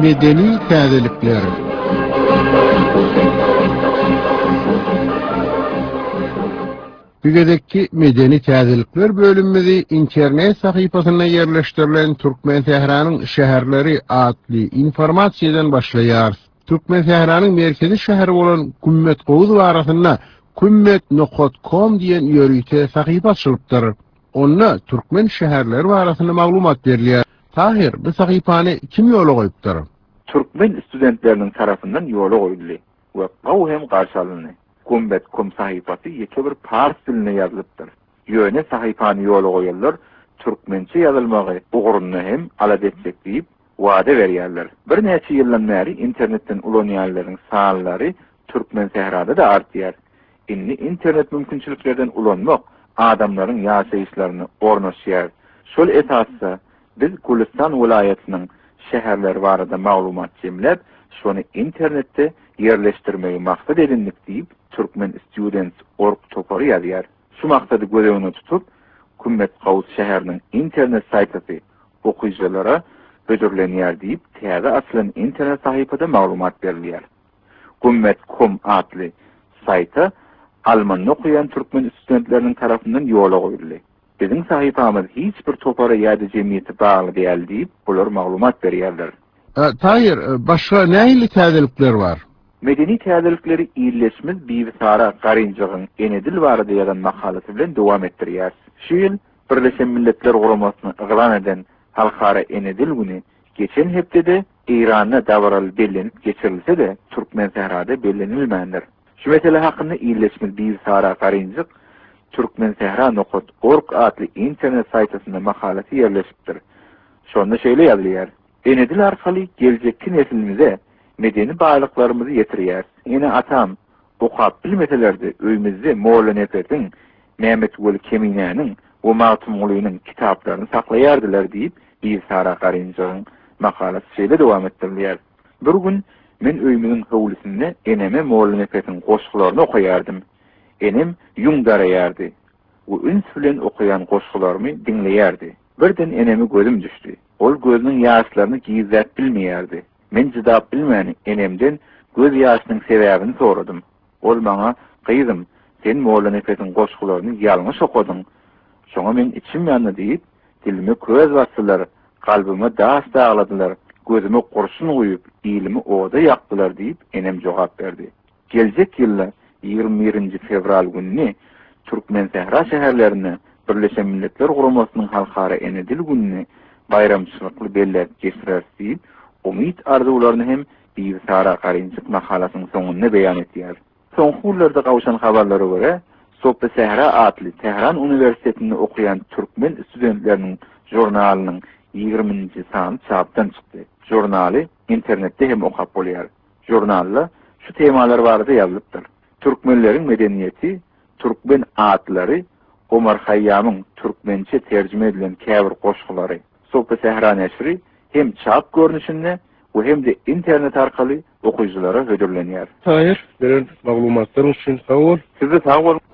Medeni täzelikler. Bugünkü medeni täzelikler bölümimizi internet sahypasyna yerleştirilen Türkmen Tehranyň şäherleri adly informasiýadan başlaýar. Türkmen Tehranyň merkezi şäheri bolan Kummetgoz barasynda kummet.com diýen ýörüýte sahypa açylypdyr. Onda Türkmen şäherleri barasynda maglumat berilýär. Tahir, bu sahypany kim ýola goýupdyr? Türkmen studentlerinin tarafından yola koyuldu ve qaw hem qarşı alındı. Kummet.com sahypasy ýeke bir fars diline ýazylypdyr. Ýöne sahypany yola goýanlar türkmençe ýazylmagy ugruny hem alad etsek diýip wada berýärler. Bir näçe ýyldan bäri internetden ulanýanlaryň sanlary Türkmen Tehrada da artýar. Indi internet mümkinçiliklerden ulanmak adamlaryň ýaşaýyşlaryny ornaşýar. Şol esasda biz Gülistan vilayatynyň şäherleri barada maglumat jemläp, şonu internetde yerleştirmeyi maksat edindik diýip Turkmen-Students.org topary ýazýar. Şu maksady göreňe tutup, Kummetgoz şäheriniň internet saýtysy okuýjylara ödürlenýär diýip täze açylan internet sahypada maglumat berilýär. Kummet.com adly saýta alman okuyan Türkmen studentlerining tarapyndan ýola goýuldy. Bizim sahypamyz hiç bir topara ýa-da jemgyýete bagly däl diýip bular maglumat berýärler. Tahir, başga näýli täzelikler bar? Medeni täzelikleri ýylleşmez Bibi-Sara Garynjagyň Enedil barada ýazan makalasy bilen dowam etdirýär. Şu ýyl Birleşen Milletler Guramasyny yglan eden Halkara Enedil güni geçen hepdede Iranda dawral bellenip geçirilse de Türkmen Tehrada bellenilmändir. Şu mesele hakynda ýylleşmez Bibi-Sara Garynjak Turkmen-Tehran.org adly internet saýtysynda makalasy ýerleşipdir. Şonda şeýle ýazylýar: Enedil arkaly geljekki nesilimize medeni bağlyklarymyzy ýetirýär. Ene atam okap bilmeselerde öýümizde Molla Nefertiň, Mehmet Gül Keminäniň we Matum Ulynyň kitaplaryny saklaýardylar diýip Bibi-Sara Garynjagyň makalasy şeýle dowam etdirilýär. Bir gün men öýümiň howlusynda eneme Molla Nefertiň goşgylaryny okaýardym. Enem ýung daraýardy. O üns bilen okuyan goşgylarmy dinleýärdi. Birden enemi gözüm düşdi. Ol gözüniň ýaşlaryny gizlep bilmeýärdi. Men jydap bilmäni enemden göz ýaşynyň sebäbini soradym. Ol maňa: "Gyzym, sen Molla Nefertiň goşgylaryny ýalňyş okadyň. Şoňa men içim ýandy" diýip dilime köz basdylar, kalbyme daş dagladylar, gözüme gurşun goýup, ýylmy oda ýakdylar diýip enem jogap berdi. Geljek ýylda 21 fevral günni Türkmen Tehran şäherlerine Birleşen Milletler Guramasynyň Halkara Enedil günni bayramçylykly belläp geçirer diýip umyt arzuwlaryny hem Bibi-Sara Garynjak makalasynyň soňunda beýan etýär. Soňky ýyllarda gawşan habarlara görä, Sopda Sehra adly Tehran Uniwersitetinde okuyan Türkmen studentleriniň jurnalynyň 20-nji sany çapdan çykdy. Jurnaly internetde hem okap bolýar. Jurnalda şu temalar barada ýazylypdyr: Türkmenleriň medeniýeti, Türkmen atlary, Omar Hayyamyň türkmençe terjime edilen käbir goşgulary. Sopda Sehra näşri hem çap görnüşinde we hem de internet arkaly okuýjylara ödürlenýär. Tahir, beren maglumatlar üçin sag bol. Size sag bol.